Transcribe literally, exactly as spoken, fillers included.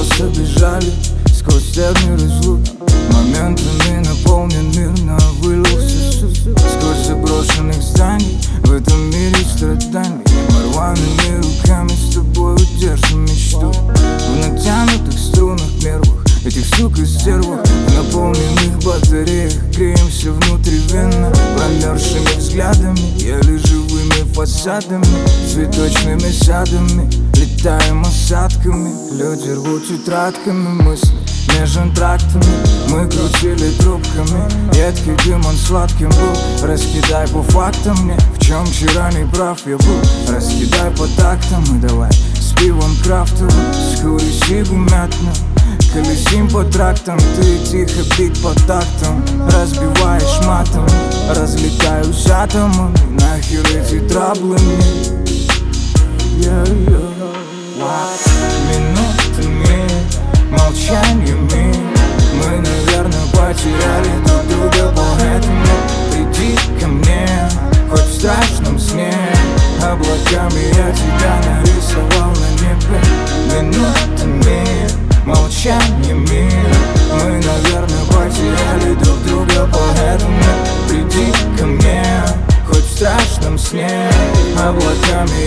просто бежали сквозь степни разлуки. Моментами наполнен мир, но вылился суть. Сквозь заброшенных зданий в этом мире страданий. Мы рваными руками с тобой удержим мечту. В натянутых струнах нервах этих сук и стервах, в наполненных батареях греемся внутривенно. Промерзшими взглядами, еле живыми фасадами, цветочными садами летаем осадками. Люди рвут тетрадками мысли меж антрактами. Мы крутили трубками, едкий дым, он сладким был. Раскидай по фактам мне, в чем вчера не прав я был. Раскидай по тактам и давай с пивом крафтовым, скури сигу мятную. Колесим по трактам, ты тихо бит по тактам. Разбиваешь матом, разлетаюсь атомами. Нахер эти траблы мне. yeah, yeah. Минутами, молчаниями мы, наверное, потеряли друг друга, поэтому приди ко мне, хоть в страшном сне. Облаками я тебя нарисовал на небе. Минутами, молчаниями мы, наверное, потеряли друг друга, поэтому приди ко мне, хоть в страшном сне. Облаками